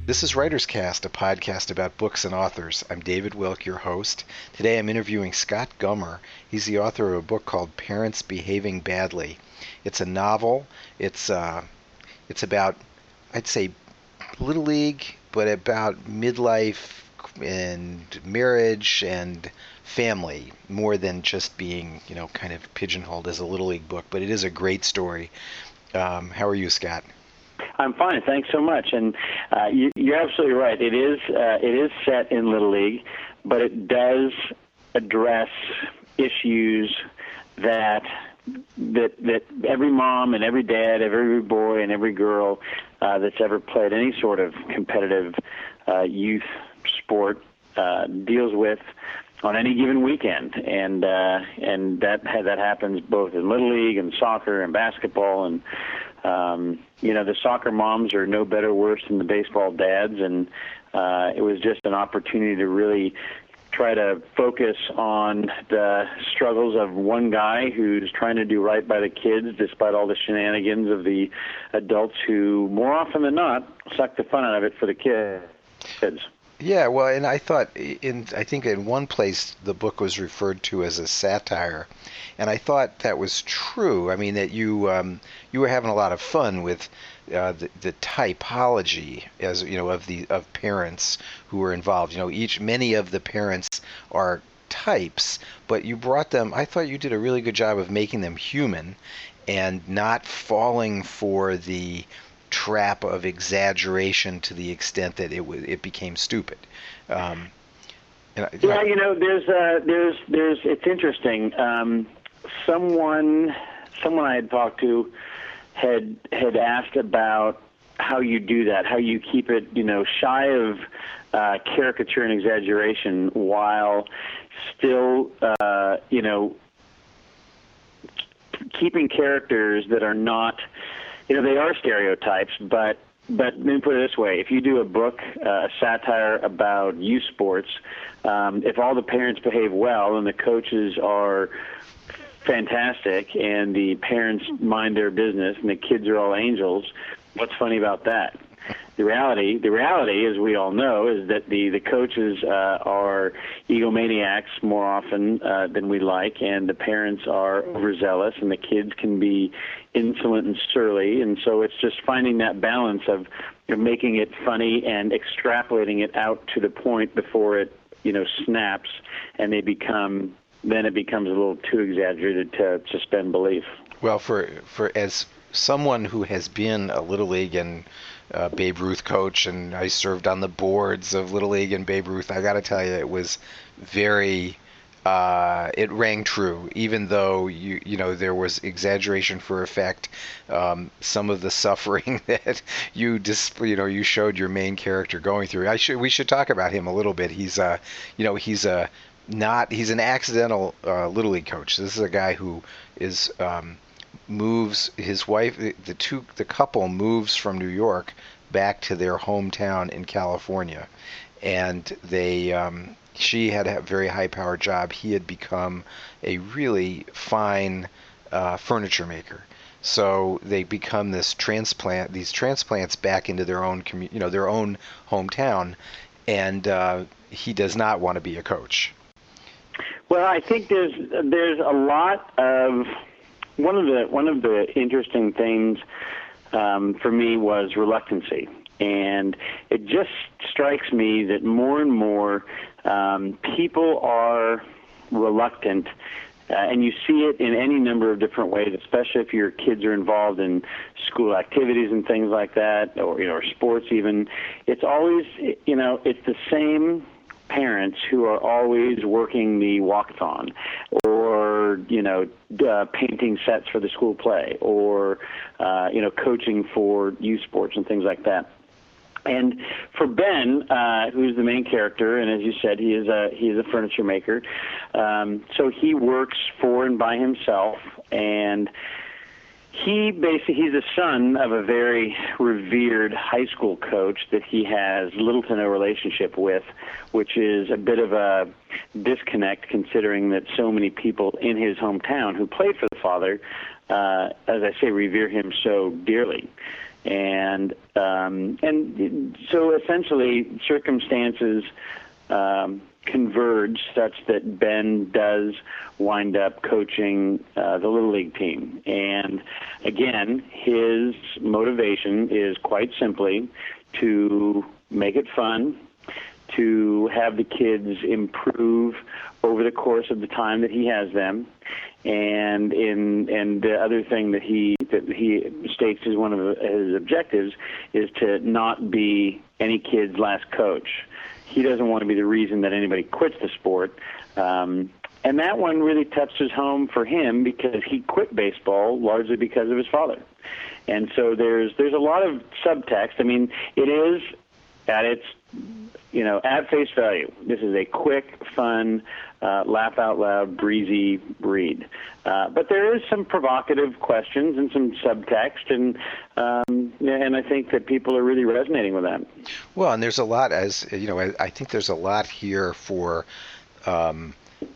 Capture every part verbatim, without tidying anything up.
This is Writer's Cast, a podcast about books and authors. I'm David Wilk, your host. Today I'm interviewing Scott Gummer. He's the author of a book called Parents Behaving Badly. It's a novel. It's uh, it's about, I'd say, Little League, but about midlife and marriage and family, more than just being, you know, kind of pigeonholed as a Little League book. But it is a great story. Um, how are you, Scott? I'm fine, thanks so much. And uh, you, you're absolutely right. It is uh, it is set in Little League, but it does address issues that that that every mom and every dad, every boy and every girl uh, that's ever played any sort of competitive uh, youth sport uh, deals with on any given weekend, and uh, and that that happens both in Little League and soccer and basketball, and um, you know the soccer moms are no better or worse than the baseball dads, and uh, it was just an opportunity to really try to focus on the struggles of one guy who's trying to do right by the kids despite all the shenanigans of the adults who, more often than not, suck the fun out of it for the kids. Yeah, well, and I thought in I think in one place the book was referred to as a satire, and I thought that was true. I mean that you um, you were having a lot of fun with uh, the, the typology, as you know, of the of parents who were involved. You know, each many of the parents are types, but you brought them. I thought you did a really good job of making them human, and not falling for the trap of exaggeration to the extent that it w- it became stupid. Um, and I, yeah, you know, there's uh, there's there's it's interesting. Um, someone someone I had talked to had had asked about how you do that, how you keep it, you know, shy of uh, caricature and exaggeration while still, uh, you know, keeping characters that are not. You know, they are stereotypes, but but let me put it this way. If you do a book, uh, a satire about youth sports, um, if all the parents behave well and the coaches are fantastic and the parents mind their business and the kids are all angels, what's funny about that? The reality, the reality, as we all know, is that the, the coaches uh, are egomaniacs more often uh, than we like, and the parents are overzealous, and the kids can be insolent and surly. And so it's just finding that balance of, you know, making it funny and extrapolating it out to the point before it, you know, snaps, and they become then it becomes a little too exaggerated to suspend belief. Well, for for as someone who has been a Little League and uh, Babe Ruth coach, and I served on the boards of Little League and Babe Ruth, I got to tell you, it was very, uh, it rang true, even though you you know there was exaggeration for effect. Um, some of the suffering that you just you know you showed your main character going through. I should we should talk about him a little bit. He's uh you know he's a not he's an accidental uh, Little League coach. This is a guy who is. Um, moves his wife the two the couple moves from New York back to their hometown in California, and they um, she had a very high powered job. He had become a really fine uh, furniture maker, so they become this transplant these transplants back into their own commu- you know their own hometown, and uh, he does not want to be a coach. Well, I think there's there's a lot of One of the one of the interesting things um, for me was reluctancy, and it just strikes me that more and more um, people are reluctant, uh, and you see it in any number of different ways, especially if your kids are involved in school activities and things like that, or you know, or sports even. It's always you know, it's the same parents who are always working the walkathon, or you know, uh, painting sets for the school play, or uh, you know, coaching for youth sports and things like that. And for Ben, uh, who's the main character, and as you said, he is a he is a furniture maker. Um, so he works for and by himself, and he basically he's the son of a very revered high school coach that he has little to no relationship with, which is a bit of a disconnect considering that so many people in his hometown who played for the father, uh, as I say, revere him so dearly. And um, and so essentially circumstances um, converge such that Ben does wind up coaching uh, the Little League team. And again, his motivation is quite simply to make it fun, to have the kids improve over the course of the time that he has them. And in and the other thing that he that he states as one of his objectives is to not be any kid's last coach. He doesn't want to be the reason that anybody quits the sport. Um, and that one really touches home for him because he quit baseball largely because of his father. And so there's there's a lot of subtext. I mean, it is at its, you know, at face value, this is a quick, fun, uh, laugh out loud, breezy read. Uh, but there is some provocative questions and some subtext, and um, and I think that people are really resonating with that. Well, and there's a lot, as you know, I, I think there's a lot here for um,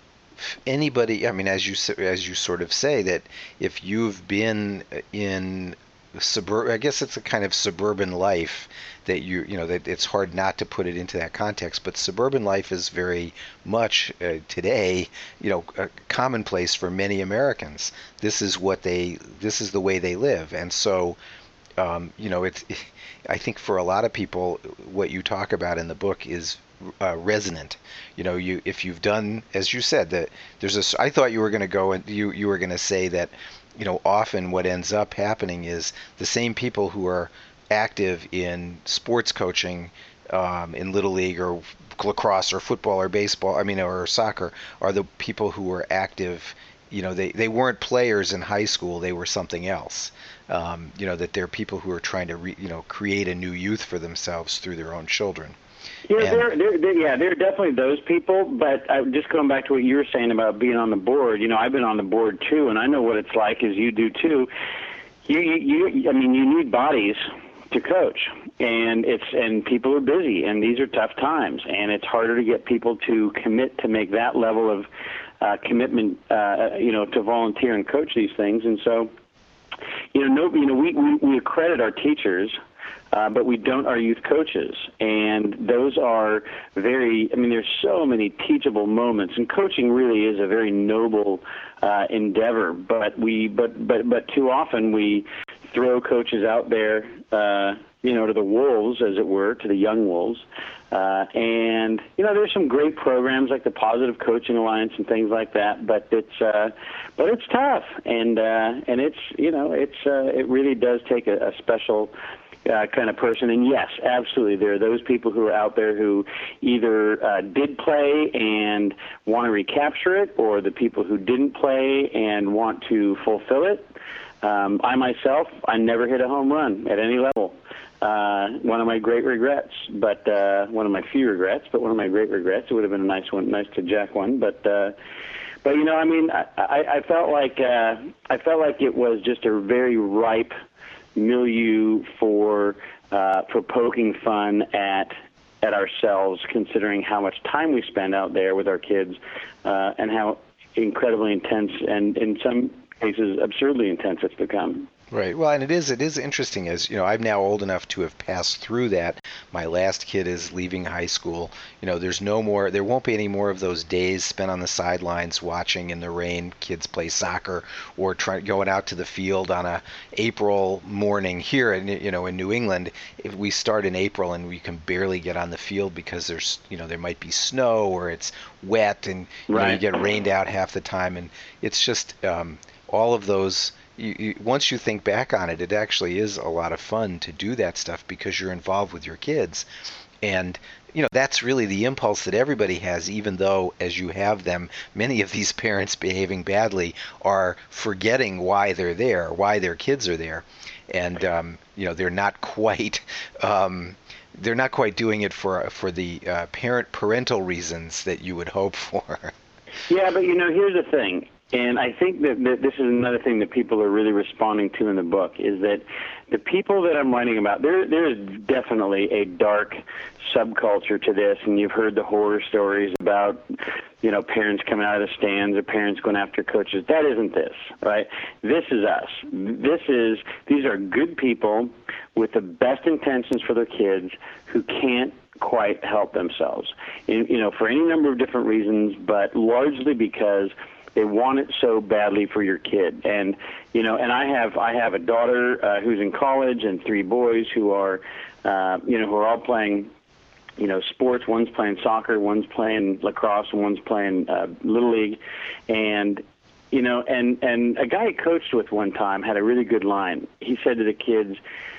anybody. I mean, as you as you sort of say, that if you've been in suburb, I guess it's a kind of suburban life that you you know that it's hard not to put it into that context. But suburban life is very much uh, today, you know, a commonplace for many Americans. This is what they this is the way they live, and so um, you know it's. I think for a lot of people, what you talk about in the book is uh, resonant. You know, you if you've done, as you said, that there's a. I thought you were going to go and you you were going to say that, you know, often what ends up happening is the same people who are active in sports coaching, um, in Little League or lacrosse or football or baseball, I mean, or soccer, are the people who are active. You know, they, they weren't players in high school, they were something else. Um, you know, that they're people who are trying to, re, you know, create a new youth for themselves through their own children. Yeah, they're, they're, they're, yeah, they're definitely those people. But uh, just going back to what you were saying about being on the board, you know, I've been on the board too, and I know what it's like, as you do too. You, you, you I mean, you need bodies to coach, and it's and people are busy, and these are tough times, and it's harder to get people to commit to make that level of uh, commitment, uh, you know, to volunteer and coach these things, and so. You know, no, you know, we, we, we accredit our teachers, uh, but we don't our youth coaches. And those are very, I mean, there's so many teachable moments, and coaching really is a very noble uh, endeavor. But we, but, but, but too often we throw coaches out there, uh, you know, to the wolves, as it were, to the young wolves. Uh, and, you know, there's some great programs like the Positive Coaching Alliance and things like that, but it's, uh, but it's tough. And, uh, and it's, you know, it's, uh, it really does take a, a special uh, kind of person. And yes, absolutely, there are those people who are out there who either uh, did play and want to recapture it, or the people who didn't play and want to fulfill it. Um, I myself, I never hit a home run at any level. Uh, one of my great regrets, but uh, one of my few regrets, but one of my great regrets. It would have been a nice one, nice to jack one, but uh, but you know, I mean, I, I, I felt like uh, I felt like it was just a very ripe milieu for uh, for poking fun at at ourselves, considering how much time we spend out there with our kids, uh, and how incredibly intense and in some cases absurdly intense it's become. Right. Well, and it is it is interesting, as you know, I'm now old enough to have passed through that. My last kid is leaving high school. You know, there's no more there won't be any more of those days spent on the sidelines watching in the rain kids play soccer, or try, going out to the field on a April morning here in, you know, in New England. If we start in April and we can barely get on the field because there's, you know, there might be snow or it's wet, and you right. know, you get rained out half the time, and it's just um, all of those. You, you, once you think back on it, it actually is a lot of fun to do that stuff because you're involved with your kids. And, you know, that's really the impulse that everybody has, even though, as you have them, many of these parents behaving badly are forgetting why they're there, why their kids are there. And, um, you know, they're not quite... Um, they're not quite doing it for for the uh, parent parental reasons that you would hope for. Yeah, but, you know, here's the thing. And I think that, that this is another thing that people are really responding to in the book, is that the people that I'm writing about, there there is definitely a dark subculture to this, and you've heard the horror stories about you know, parents coming out of the stands or parents going after coaches. That isn't this, right? This is us. This is, these are good people with the best intentions for their kids who can't quite help themselves, you know, for any number of different reasons, but largely because they want it so badly for your kid. And, you know, and I have, I have a daughter uh, who's in college and three boys who are, uh, you know, who are all playing, you know, sports. One's playing soccer, one's playing lacrosse, and one's playing uh, Little League. And, you know, and, and a guy I coached with one time had a really good line. He said to the kids,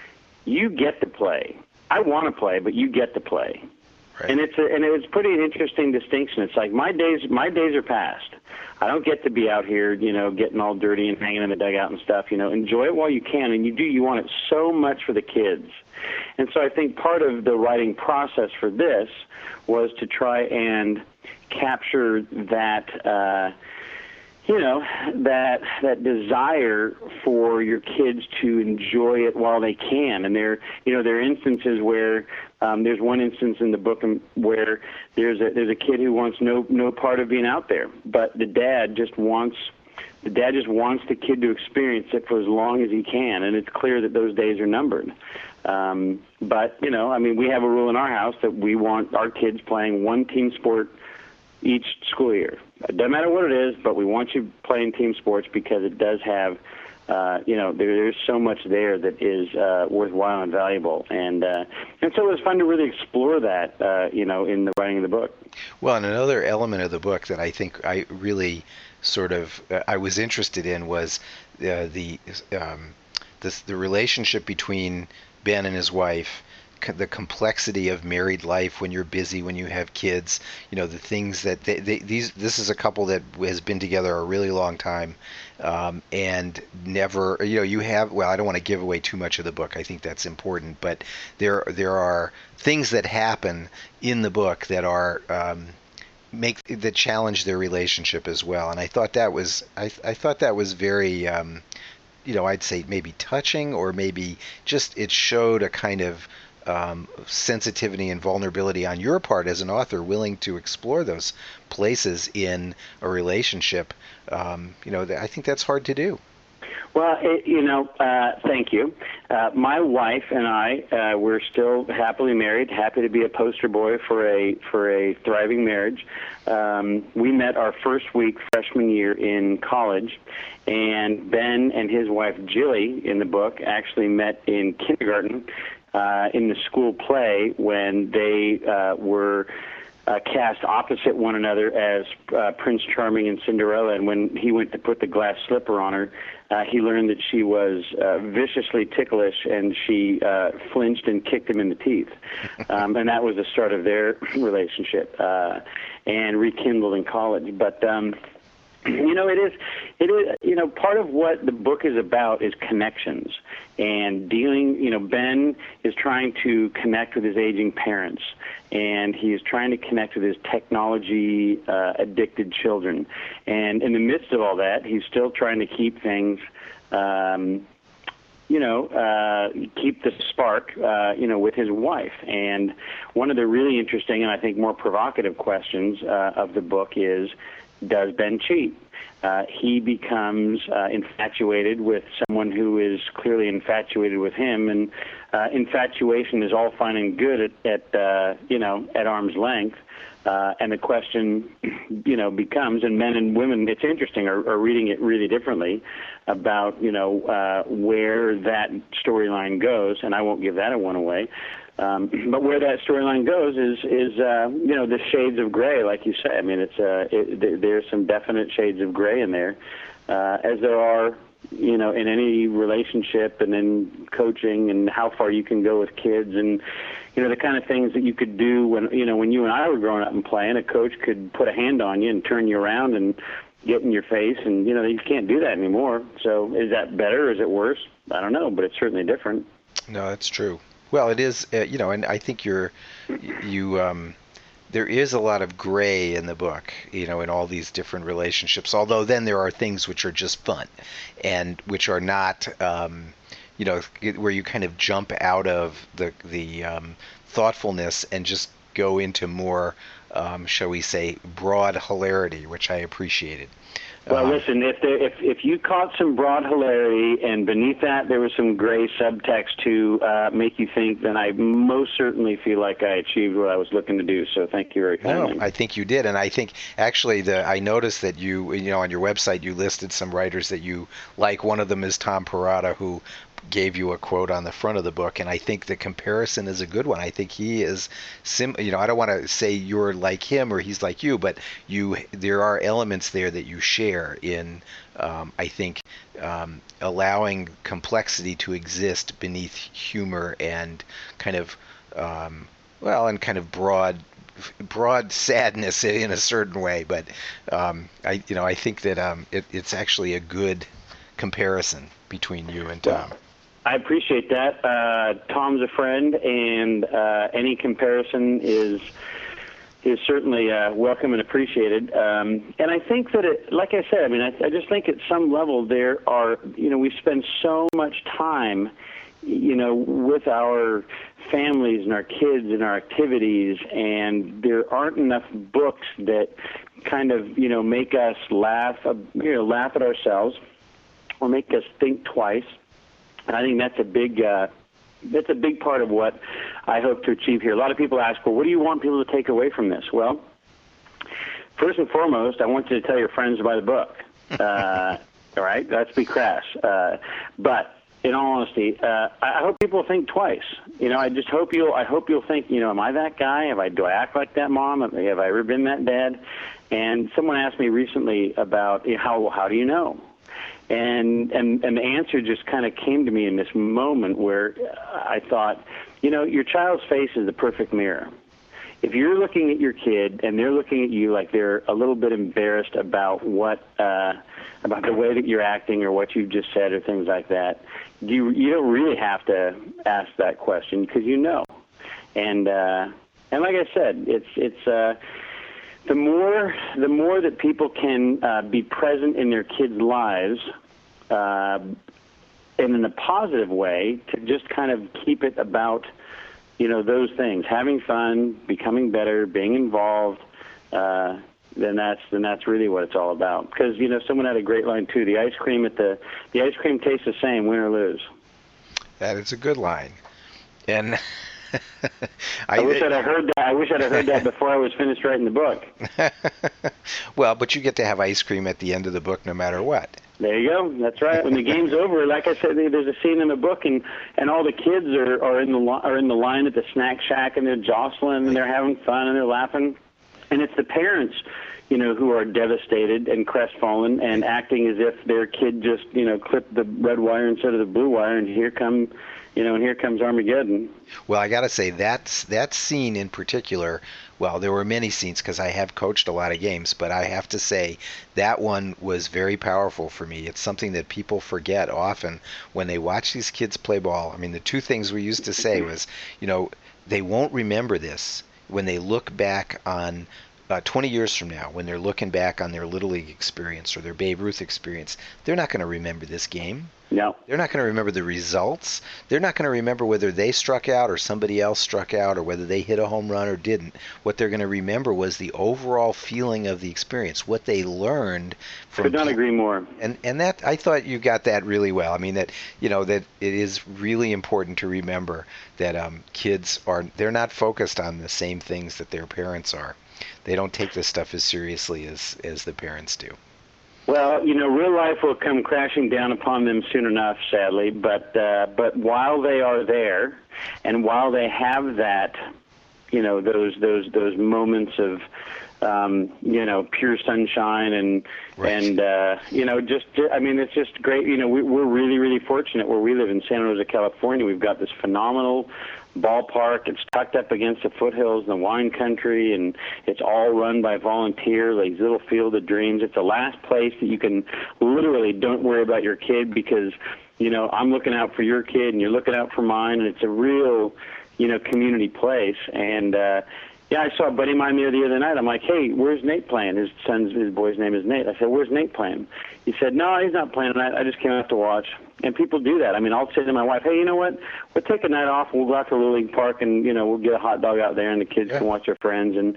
you get to play. I want to play, but you get to play. Right. And it's a, and it's pretty interesting distinction. It's like my days my days are past. I don't get to be out here, you know, getting all dirty and hanging in the dugout and stuff. You know, enjoy it while you can, and you do. You want it so much for the kids. And so I think part of the writing process for this was to try and capture that. Uh, you know, that that desire for your kids to enjoy it while they can. And there, you know, there are instances where um, there's one instance in the book where there's a there's a kid who wants no no part of being out there, but the dad just wants the dad just wants the kid to experience it for as long as he can, and it's clear that those days are numbered. Um, but you know, I mean, we have a rule in our house that we want our kids playing one team sport each school year. It doesn't matter what it is, but we want you playing team sports because it does have, uh, you know, there, there's so much there that is uh, worthwhile and valuable. And uh, and so it was fun to really explore that, uh, you know, in the writing of the book. Well, and another element of the book that I think I really sort of, uh, I was interested in was uh, the, um, this, the relationship between Ben and his wife, the complexity of married life when you're busy, when you have kids, you know, the things that they, they, these, this is a couple that has been together a really long time, um, and never, you know, you have, well, I don't want to give away too much of the book. I think that's important, but there, there are things that happen in the book that are, um, make, that challenge their relationship as well. And I thought that was, I, I thought that was very, um, you know, I'd say maybe touching, or maybe just, it showed a kind of, Um, sensitivity and vulnerability on your part as an author, willing to explore those places in a relationship. Um, you know, I think that's hard to do. Well, it, you know, uh, thank you. Uh, my wife and I, uh, we're still happily married, happy to be a poster boy for a for a thriving marriage. Um, we met our first week freshman year in college, and Ben and his wife Jilly in the book actually met in kindergarten. Uh, in the school play when they uh, were uh, cast opposite one another as uh, Prince Charming and Cinderella, and when he went to put the glass slipper on her, uh, he learned that she was uh, viciously ticklish, and she uh, flinched and kicked him in the teeth. Um, and that was the start of their relationship, uh, and rekindled in college. But um, you know, it is, it is, you know, part of what the book is about is connections and dealing, you know, Ben is trying to connect with his aging parents, and he is trying to connect with his technology uh, addicted children. And in the midst of all that, he's still trying to keep things, um, you know, uh, keep the spark, uh, you know, with his wife. And one of the really interesting and I think more provocative questions uh, of the book is, does Ben cheat? Uh, he becomes uh, infatuated with someone who is clearly infatuated with him, and uh, infatuation is all fine and good at, at uh, you know, at arm's length. Uh, and the question, you know, becomes, and men and women, it's interesting, are, are reading it really differently about, you know, uh, where that storyline goes, and I won't give that one away. Um, but where that storyline goes is, is uh, you know, the shades of gray, like you say. I mean, it's uh, it, there, there's some definite shades of gray in there, uh, as there are, you know, in any relationship and in coaching, and how far you can go with kids, and you know, the kind of things that you could do when, you know, when you and I were growing up and playing. A coach could put a hand on you and turn you around and get in your face, and you know, you can't do that anymore. So, is that better or is it worse? I don't know, but it's certainly different. No, that's true. Well, it is, uh, you know, and I think you're, you, um, there is a lot of gray in the book, you know, in all these different relationships, although then there are things which are just fun and which are not, um, you know, where you kind of jump out of the, the um, thoughtfulness and just go into more um, shall we say, broad hilarity, which I appreciated. Well, Um, listen, if, there, if if you caught some broad hilarity and beneath that there was some gray subtext to uh, make you think, then I most certainly feel like I achieved what I was looking to do. So thank you very kindly. No, I think you did, and I think actually the I noticed that you you know on your website you listed some writers that you like. One of them is Tom Perrotta, who gave you a quote on the front of the book, and I think the comparison is a good one. I think he is sim. You know, I don't want to say you're like him or he's like you, but you there are elements there that you share in. Um, I think um, allowing complexity to exist beneath humor and kind of um, well, and kind of broad broad sadness in a certain way, but um, I, you know, I think that um, it, it's actually a good comparison between you and Tom. Well, I appreciate that. Uh, Tom's a friend, and uh, any comparison is is certainly uh, welcome and appreciated. Um, and I think that, it, like I said, I mean, I, I just think at some level there are, you know, we spend so much time, you know, with our families and our kids and our activities, and there aren't enough books that kind of, you know, make us laugh, you know, laugh at ourselves or make us think twice. And I think that's a big, uh, that's a big part of what I hope to achieve here. A lot of people ask, well, what do you want people to take away from this? Well, first and foremost, I want you to tell your friends to buy the book. Uh, all right, let's be crass. Uh, but in all honesty, uh, I hope people think twice. You know, I just hope you'll. I hope you'll think, you know, am I that guy? Have I do I act like that mom? Have I ever been that dad? And someone asked me recently about, you know, how how do you know? And, and and the answer just kind of came to me in this moment where I thought, you know, your child's face is the perfect mirror. If you're looking at your kid and they're looking at you like they're a little bit embarrassed about what uh, about the way that you're acting or what you've just said or things like that, you you don't really have to ask that question because you know. And uh, and like I said, it's it's. Uh, The more, the more that people can uh, be present in their kids' lives, uh, and in a positive way, to just kind of keep it about, you know, those things, having fun, becoming better, being involved. Uh, then that's then that's really what it's all about. Because you know, someone had a great line too: the ice cream at the the ice cream tastes the same, win or lose. That is a good line, and. I, I wish I'd have heard that. I wish I'd have heard that before I was finished writing the book. Well, but you get to have ice cream at the end of the book, no matter what. There you go. That's right. When the game's over, like I said, there's a scene in the book, and, and all the kids are, are in the are in the line at the snack shack, and they're jostling, and they're having fun, and they're laughing, and it's the parents, you know, who are devastated and crestfallen and acting as if their kid just, you know, clipped the red wire instead of the blue wire, and here come. You know, and here comes Armageddon. Well, I got to say, that's, that scene in particular, well, there were many scenes because I have coached a lot of games, but I have to say that one was very powerful for me. It's something that people forget often when they watch these kids play ball. I mean, the two things we used to say was, you know, they won't remember this when they look back on uh, twenty years from now, when they're looking back on their Little League experience or their Babe Ruth experience. They're not going to remember this game. No. They're not going to remember the results. They're not going to remember whether they struck out or somebody else struck out or whether they hit a home run or didn't. What they're going to remember was the overall feeling of the experience, what they learned from. Could not agree more. And and that I thought you got that really well. I mean that you know that it is really important to remember that um, kids are they're not focused on the same things that their parents are. They don't take this stuff as seriously as as the parents do. Well, you know, real life will come crashing down upon them soon enough, sadly. But uh, but while they are there, and while they have that, you know, those those those moments of, um, you know, pure sunshine and right. and uh, you know, just I mean, it's just great. You know, we, we're really really fortunate where we live in Santa Rosa, California. We've got this phenomenal ballpark. It's tucked up against the foothills in the wine country, and it's all run by volunteers, like little field of dreams. It's the last place that you can literally don't worry about your kid because, you know, I'm looking out for your kid and you're looking out for mine, and it's a real, you know, community place. And, uh, yeah, I saw a buddy of mine there the other night. I'm like, hey, where's Nate playing? His son's, his boy's name is Nate. I said, where's Nate playing? He said, no, he's not playing tonight. I just came out to watch. And people do that. I mean, I'll say to my wife, hey, you know what? We'll take a night off and we'll go out to Little League Park and, you know, we'll get a hot dog out there and the kids yeah. can watch their friends. And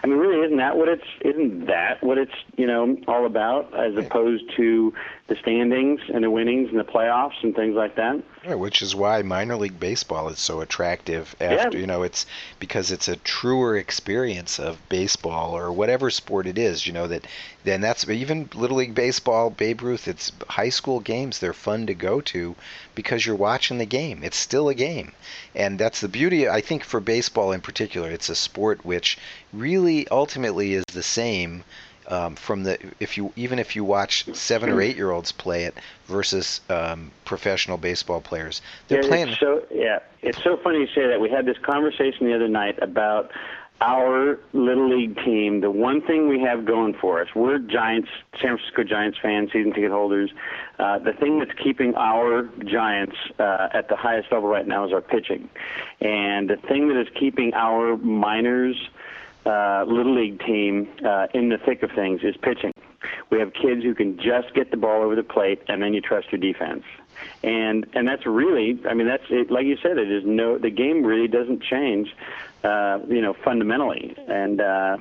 I mean, really, isn't that what it's isn't that what it's you know all about, as opposed to the standings and the winnings and the playoffs and things like that? Yeah, which is why minor league baseball is so attractive. After Yeah. you know, it's because it's a truer experience of baseball or whatever sport it is. You know that then that's even little league baseball, Babe Ruth. It's high school games. They're fun to go to because you're watching the game. It's still a game, and that's the beauty. I think for baseball in particular, it's a sport which really ultimately is the same. Um, from the if you even if you watch seven or eight year olds play it versus um, professional baseball players, they're Yeah, playing. It's so yeah, it's so funny you say that. We had this conversation the other night about our little league team. The one thing we have going for us, we're Giants, San Francisco Giants fans, season ticket holders. Uh, the thing that's keeping our Giants uh, at the highest level right now is our pitching, and the thing that is keeping our minors. Uh, little league team uh, in the thick of things is pitching. We have kids who can just get the ball over the plate, and then you trust your defense. And and that's really, I mean, that's it, like you said, it is no, the game really doesn't change, uh, you know, fundamentally. And uh,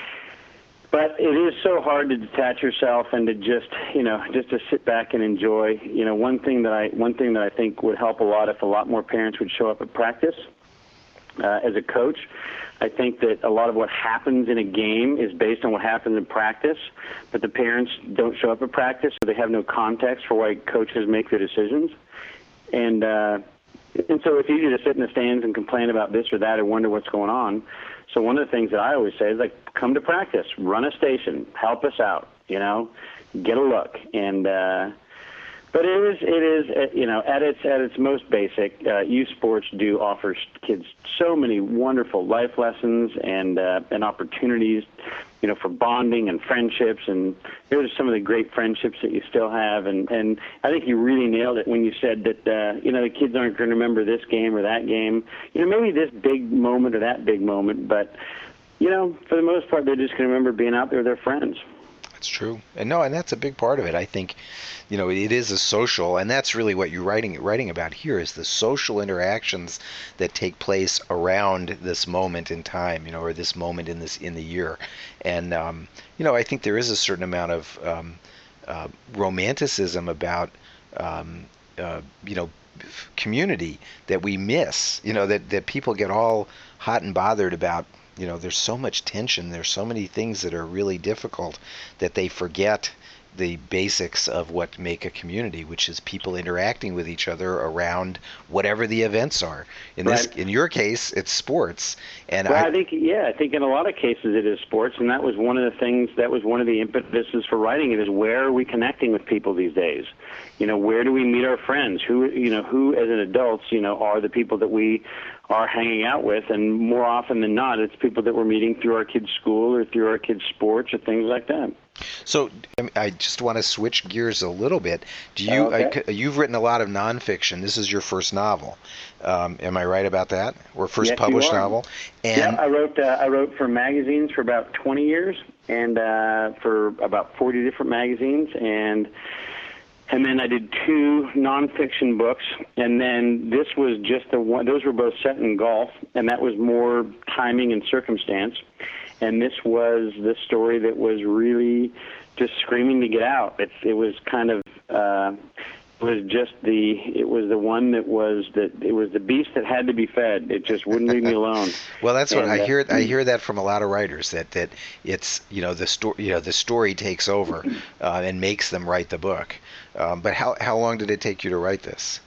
but it is so hard to detach yourself and to just, you know, just to sit back and enjoy. You know, one thing that I one thing that I think would help a lot if a lot more parents would show up at practice. Uh, as a coach, I think that a lot of what happens in a game is based on what happens in practice, but the parents don't show up at practice, so they have no context for why coaches make their decisions. And uh, and so it's easy to sit in the stands and complain about this or that or wonder what's going on. So one of the things that I always say is, like, come to practice, run a station, help us out, you know, get a look. And uh But it is, it is, uh, you know, at its at its most basic, uh, youth sports do offer kids so many wonderful life lessons and uh, and opportunities, you know, for bonding and friendships. And those are some of the great friendships that you still have. And, and I think you really nailed it when you said that, uh, you know, the kids aren't going to remember this game or that game. You know, maybe this big moment or that big moment, but, you know, for the most part, they're just going to remember being out there with their friends. That's true. And no, and that's a big part of it. I think, you know, it is a social, and that's really what you're writing writing about here is the social interactions that take place around this moment in time, you know, or this moment in this in the year. And um, you know, I think there is a certain amount of um, uh, romanticism about um, uh, you know, community that we miss. You know, that that people get all hot and bothered about. You know, there's so much tension, there's so many things that are really difficult that they forget the basics of what make a community, which is people interacting with each other around whatever the events are. In this, Right. in your case, it's sports. And Well, I, I think, yeah, I think in a lot of cases it is sports, and that was one of the things, that was one of the impetuses for writing it, is where are we connecting with people these days? You know, where do we meet our friends? Who, you know, who as an adults, you know, are the people that we are hanging out with? And more often than not, it's people that we're meeting through our kids' school or through our kids' sports or things like that. So I mean, I just want to switch gears a little bit. Do you? Oh, okay. I, you've written a lot of nonfiction. This is your first novel. Um, am I right about that? Or first Yes, you published are. novel? And Yeah, I wrote uh, I wrote for magazines for about twenty years, and uh, for about forty different magazines, and and then I did two nonfiction books, and then this was just the one. Those were both set in golf, and that was more timing and circumstance. And this was the story that was really just screaming to get out. It, it was kind of, uh, it was just the, it was the one that was that it was the beast that had to be fed. It just wouldn't leave me alone. Well, that's what And, I uh, hear. I hear that from a lot of writers that that it's you know the story you know the story takes over uh, and makes them write the book. Um, but how how long did it take you to write this?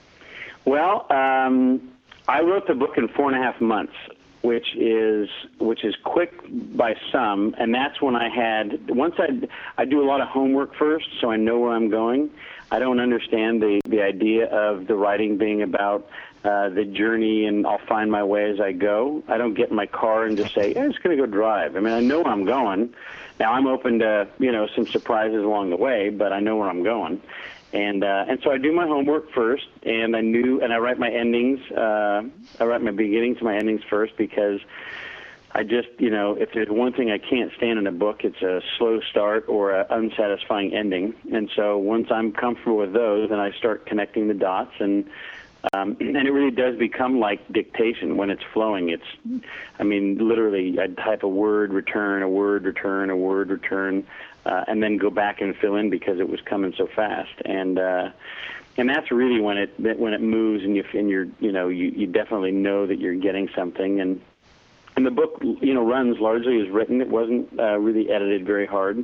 Well, um, I wrote the book in four and a half months, which is which is quick by some, and that's when I had once I I do a lot of homework first, so I know where I'm going. I don't understand the the idea of the writing being about uh, the journey and I'll find my way as I go. I don't get in my car and just say, "Yeah, I'm just going to go drive." I mean, I know where I'm going. Now I'm open to you know some surprises along the way, but I know where I'm going. And uh, and so I do my homework first, and I knew, and I write my endings. Uh, I write my beginnings and my endings first because I just, you know, if there's one thing I can't stand in a book, it's a slow start or an unsatisfying ending. And so once I'm comfortable with those, then I start connecting the dots, and Um, and it really does become like dictation when it's flowing. It's, I mean, literally, I'd type a word, return, a word, return, a word, return, uh, and then go back and fill in because it was coming so fast. And uh, and that's really when it when it moves, and you and you're you know you, you definitely know that you're getting something. And and the book you know runs largely as written. It wasn't uh, really edited very hard.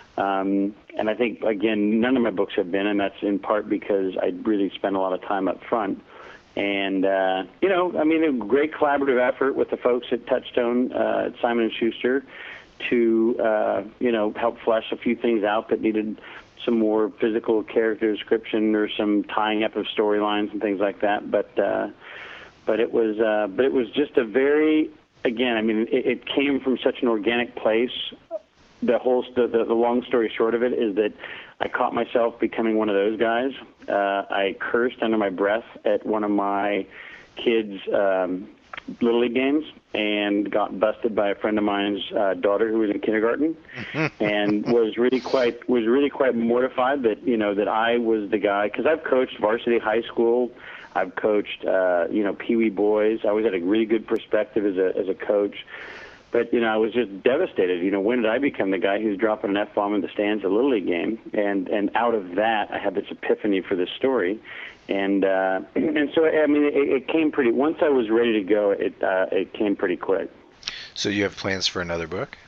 Um, and I think, again, none of my books have been, and that's in part because I really spent a lot of time up front. And, uh, you know, I mean, a great collaborative effort with the folks at Touchstone, uh, at Simon and Schuster, to, uh, you know, help flesh a few things out that needed some more physical character description or some tying up of storylines and things like that. But, uh, but it was, uh, but it was just a very, again, I mean, it, it came from such an organic place. The whole the, the the long story short of it is that I caught myself becoming one of those guys. Uh, I cursed under my breath at one of my kids' um, little league games and got busted by a friend of mine's uh, daughter who was in kindergarten, and was really quite was really quite mortified that you know that I was the guy, because I've coached varsity high school, I've coached uh, you know Pee Wee boys. I always had a really good perspective as a as a coach. But, you know, I was just devastated. You know, when did I become the guy who's dropping an F-bomb in the stands at a Little League game? And and out of that, I had this epiphany for this story. And uh, and so, I mean, it, it came pretty, once I was ready to go, it uh, it came pretty quick. So you have plans for another book?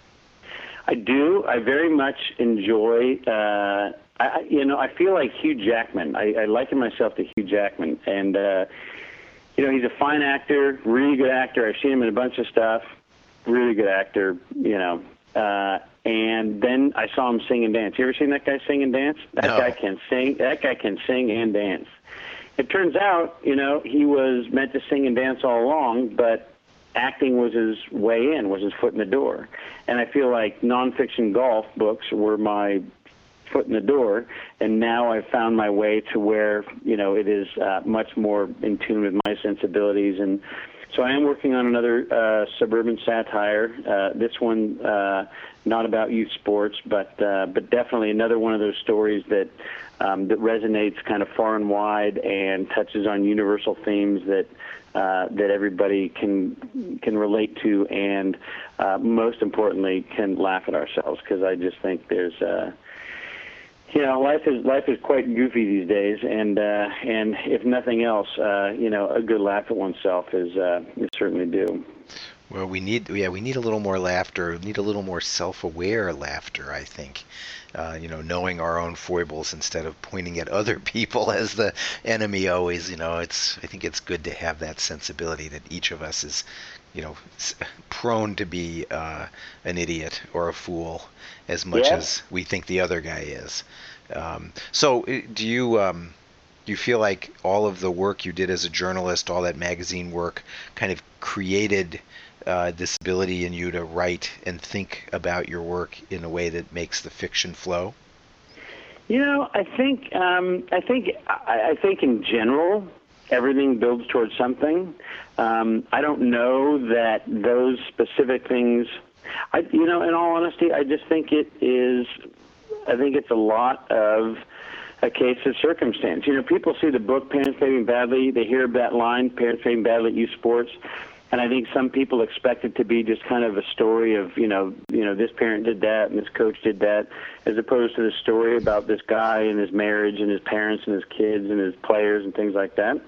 I do. I very much enjoy, uh, I, you know, I feel like Hugh Jackman. I, I liken myself to Hugh Jackman. And, uh, you know, he's a fine actor, really good actor. I've seen him in a bunch of stuff. Really good actor, you know. Uh, and then I saw him sing and dance. You ever seen that guy sing and dance? That No. guy can sing. That guy can sing and dance. It turns out, you know, he was meant to sing and dance all along, but acting was his way in, was his foot in the door. And I feel like nonfiction golf books were my foot in the door, and now I've found my way to where, you know, it is uh, much more in tune with my sensibilities. And so I am working on another uh, suburban satire. Uh, this one, uh, not about youth sports, but uh, but definitely another one of those stories that um, that resonates kind of far and wide and touches on universal themes that uh, that everybody can can relate to, and uh, most importantly, can laugh at ourselves. Because I just think there's. Uh, You know, life is life is quite goofy these days, and uh, and if nothing else, uh, you know, a good laugh at oneself is uh, is certainly due. Well, we need yeah we need a little more laughter. We need a little more self-aware laughter, I think. Uh, you know, knowing our own foibles instead of pointing at other people as the enemy always. You know, it's I think it's good to have that sensibility that each of us is, you know, prone to be uh, an idiot or a fool as much Yeah. as we think the other guy is. Um, so, uh, do you um, do you feel like all of the work you did as a journalist, all that magazine work, kind of created uh, this ability in you to write and think about your work in a way that makes the fiction flow? You know, I think um, I think I, I think in general, everything builds towards something. Um, I don't know that those specific things. I, you know, in all honesty, I just think it is. I think it's a lot of a case of circumstance. You know, people see the book "Parents Behaving Badly." They hear that line, "Parents Behaving Badly at Youth Sports," and I think some people expect it to be just kind of a story of, you know, you know, this parent did that and this coach did that, as opposed to the story about this guy and his marriage and his parents and his kids and his players and things like that.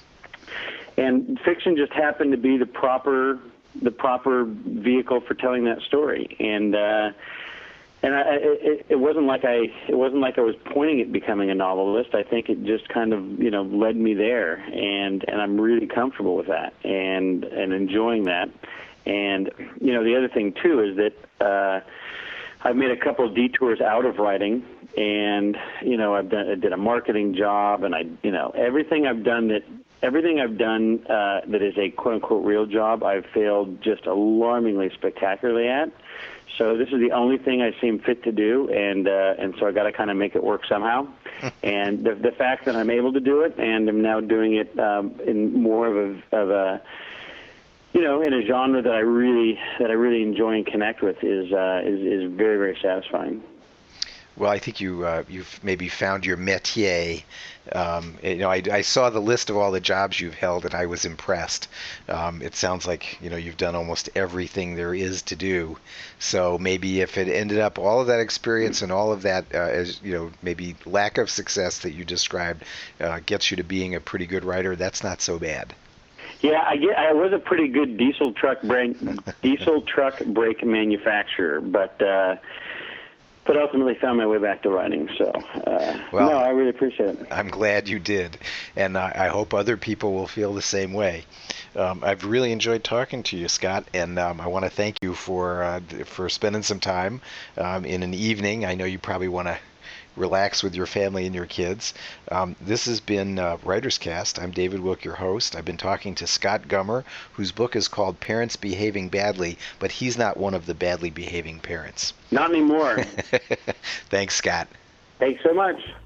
And fiction just happened to be the proper the proper vehicle for telling that story. And uh, and I, it, it wasn't like I it wasn't like I was pointing at becoming a novelist. I think it just kind of, you know, led me there, and and I'm really comfortable with that and and enjoying that. And you know, the other thing too is that uh, I've made a couple of detours out of writing, and you know, I've done I did a marketing job, and I you know everything I've done that. Everything I've done uh, that is a quote-unquote real job, I've failed just alarmingly spectacularly at. So this is the only thing I seem fit to do, and uh, and so I got to kind of make it work somehow. And the, the fact that I'm able to do it, and I'm now doing it um, in more of a, of a, you know, in a genre that I really that I really enjoy and connect with, is uh, is is very very satisfying. Well, I think you uh, you've maybe found your métier. Um, you know, I, I saw the list of all the jobs you've held, and I was impressed. Um, it sounds like you know you've done almost everything there is to do. So maybe if it ended up all of that experience and all of that, uh, as you know, maybe lack of success that you described, uh, gets you to being a pretty good writer, that's not so bad. Yeah, I get. I was a pretty good diesel truck brake diesel truck brake manufacturer, but. Uh, But ultimately found my way back to writing. So, uh, well, no, I really appreciate it. I'm glad you did, and I, I hope other people will feel the same way. Um, I've really enjoyed talking to you, Scott, and um, I want to thank you for uh, for spending some time um, in an evening. I know you probably want to relax with your family and your kids. Um, this has been uh, Writer's Cast. I'm David Wilk, your host. I've been talking to Scott Gummer, whose book is called Parents Behaving Badly, but he's not one of the badly behaving parents. Not anymore. Thanks, Scott. Thanks so much.